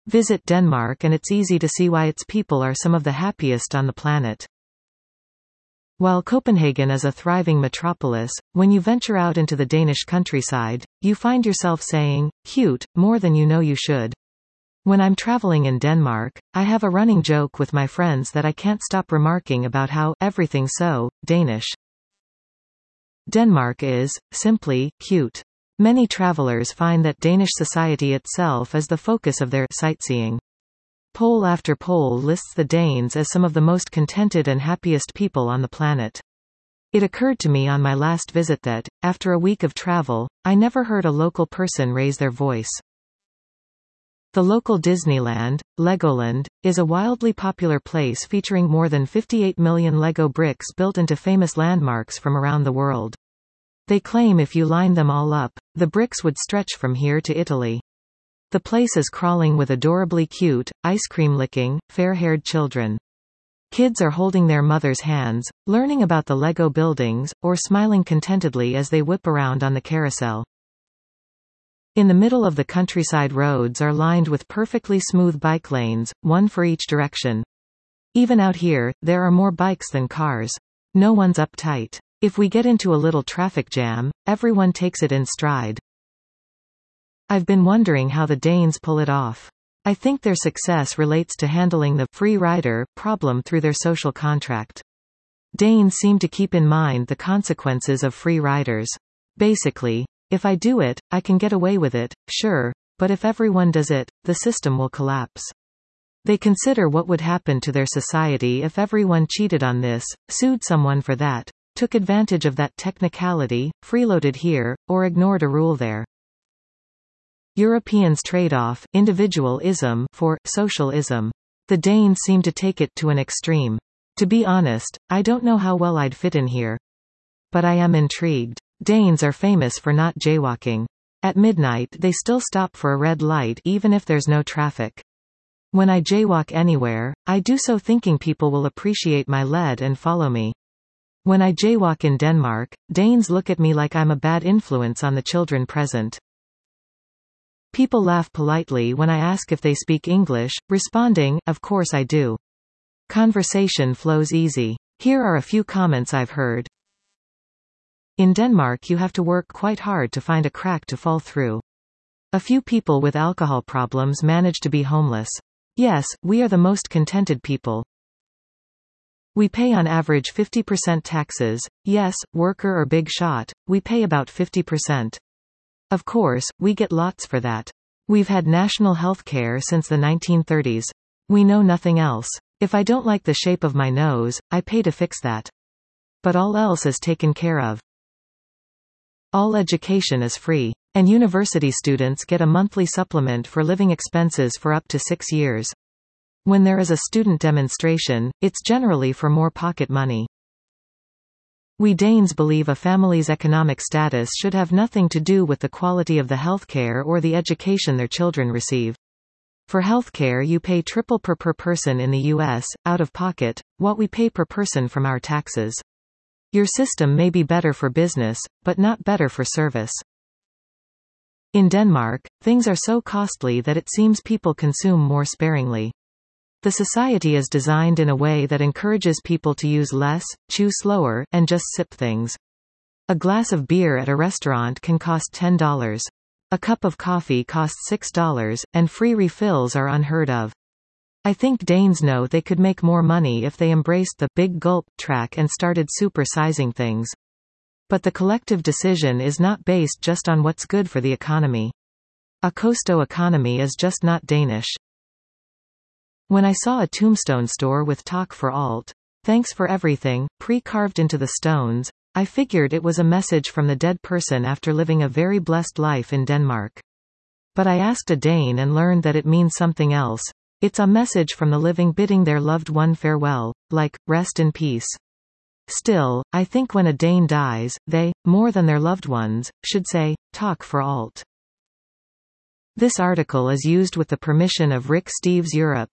Visit Denmark and it's easy to see why its people are some of the happiest on the planet. While Copenhagen is a thriving metropolis, when you venture out into the Danish countryside, you find yourself saying, cute, more than you know you should. When I'm traveling in Denmark, I have a running joke with my friends that I can't stop remarking about how everything's so Danish. Denmark is, simply, cute. Many travelers find that Danish society itself is the focus of their sightseeing. Poll after poll lists the Danes as some of the most contented and happiest people on the planet. It occurred to me on my last visit that, after a week of travel, I never heard a local person raise their voice. The local Disneyland, Legoland, is a wildly popular place featuring more than 58 million Lego bricks built into famous landmarks from around the world. They claim if you line them all up, the bricks would stretch from here to Italy. The place is crawling with adorably cute, ice cream licking, fair-haired children. Kids are holding their mothers' hands, learning about the Lego buildings, or smiling contentedly as they whip around on the carousel. In the middle of the countryside, roads are lined with perfectly smooth bike lanes, one for each direction. Even out here, there are more bikes than cars. No one's uptight. If we get into a little traffic jam, everyone takes it in stride. I've been wondering how the Danes pull it off. I think their success relates to handling the free rider problem through their social contract. Danes seem to keep in mind the consequences of free riders. Basically, if I do it, I can get away with it, sure, but if everyone does it, the system will collapse. They consider what would happen to their society if everyone cheated on this, sued someone for that, took advantage of that technicality, freeloaded here, or ignored a rule there. Europeans trade off individualism for socialism. The Danes seem to take it to an extreme. To be honest, I don't know how well I'd fit in here. But I am intrigued. Danes are famous for not jaywalking. At midnight they still stop for a red light even if there's no traffic. When I jaywalk anywhere, I do so thinking people will appreciate my lead and follow me. When I jaywalk in Denmark, Danes look at me like I'm a bad influence on the children present. People laugh politely when I ask if they speak English, responding, "Of course I do." Conversation flows easy. Here are a few comments I've heard. In Denmark you have to work quite hard to find a crack to fall through. A few people with alcohol problems manage to be homeless. Yes, we are the most contented people. We pay on average 50% taxes. Yes, worker or big shot, we pay about 50%. Of course, we get lots for that. We've had national health care since the 1930s. We know nothing else. If I don't like the shape of my nose, I pay to fix that. But all else is taken care of. All education is free. And university students get a monthly supplement for living expenses for up to 6 years. When there is a student demonstration, it's generally for more pocket money. We Danes believe a family's economic status should have nothing to do with the quality of the healthcare or the education their children receive. For healthcare you pay triple per person in the US, out of pocket, what we pay per person from our taxes. Your system may be better for business, but not better for service. In Denmark, things are so costly that it seems people consume more sparingly. The society is designed in a way that encourages people to use less, chew slower, and just sip things. A glass of beer at a restaurant can cost $10. A cup of coffee costs $6, and free refills are unheard of. I think Danes know they could make more money if they embraced the big gulp track and started super-sizing things. But the collective decision is not based just on what's good for the economy. A costo economy is just not Danish. When I saw a tombstone store with "Talk for alt, thanks for everything," pre-carved into the stones, I figured it was a message from the dead person after living a very blessed life in Denmark. But I asked a Dane and learned that it means something else. It's a message from the living bidding their loved one farewell, like, rest in peace. Still, I think when a Dane dies, they, more than their loved ones, should say, "Talk for alt." This article is used with the permission of Rick Steves Europe,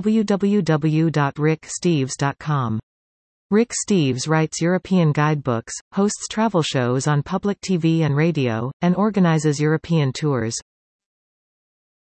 www.ricksteves.com. Rick Steves writes European guidebooks, hosts travel shows on public TV and radio, and organizes European tours.